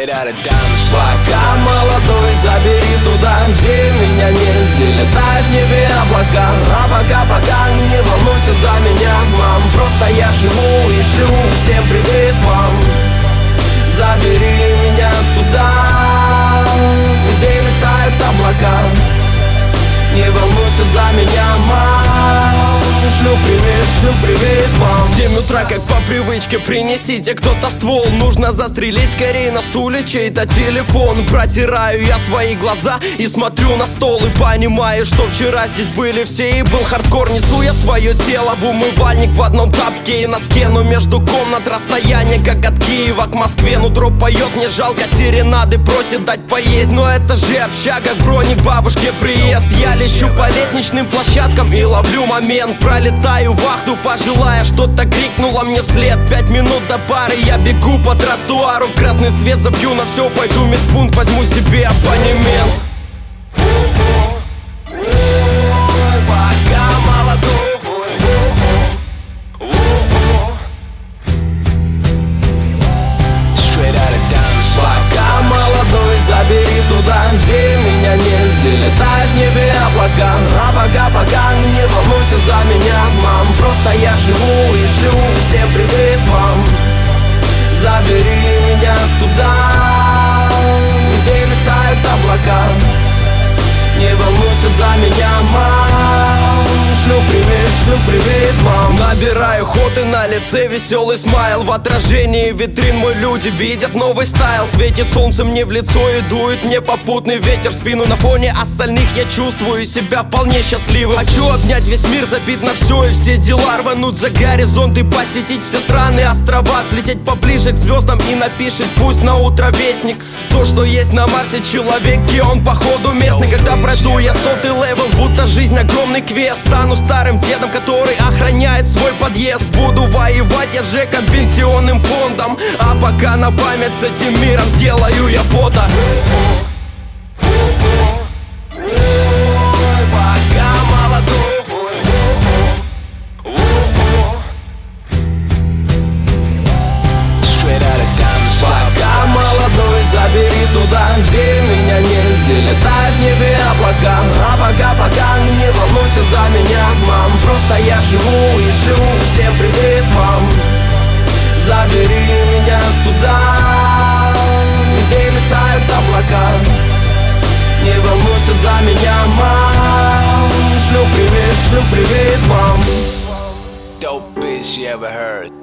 Пока молодой, забери туда, где меня нет, где летают в небе облака. А пока не волнуйся за меня, мам, просто я живу и шлю всем привет вам. Забери меня туда, где летают облака. Не волнуйся за меня, мам, шлю привет вам. В 7 утра, как по привычке, принесите кто-то ствол. Нужно застрелить скорее на стуле чей-то телефон. Протираю я свои глаза и смотрю на стол, и понимаю, что вчера здесь были все и был хардкор. Несу я свое тело в умывальник в одном тапке и носке, но между комнат расстояние, как от Киева к Москве. Ну дроп поет, мне жалко серенады, просит дать поесть. Но это же общага, к броне к бабушке приезд. Я лечу по лестничным площадкам и ловлю момент. Пролетаю вахту, пожилая что-то крикнула мне вслед. 5 минут до пары, я бегу по тротуару. Красный свет, забью на все, пойду в медпункт, возьму себе абонемент. Пока молодой, пока молодой, забери туда, где меня нет, где летают в небе облака. А пока не волнуйся за меня, мам, просто я живу и шлю всем привет вам. Забери меня туда, где летают облака. Не волнуйся за меня, мам, шлю привет вам. Набираю ход и на лице веселый смайл. В отражении витрин мой люди видят новый стайл. Светит солнце мне в лицо и дует мне попутный ветер в спину. На фоне остальных я чувствую себя вполне счастливым. Хочу обнять весь мир, забить на все и все дела. Рвануть за горизонт и посетить все страны, острова. Взлететь поближе к звездам и напишет пусть на утро вестник. То, что есть на Марсе человек, и он походу местный. Когда пройду я 100-й левел, будто жизнь огромный квест. Стану старым дедом, который охраняет свой подъезд. Буду воевать я Жеком, пенсионным фондом. А пока на память с этим миром сделаю я фото. Пока молодой, пока молодой, забери туда, где меня нет, где летают в небе облака. А пока не волнуйся за меня, мам, просто я живу и шлю всем привет вам. Забери меня туда, где летают облака. Не волнуйся за меня, мам, шлю привет вам. Dope bitch you ever heard.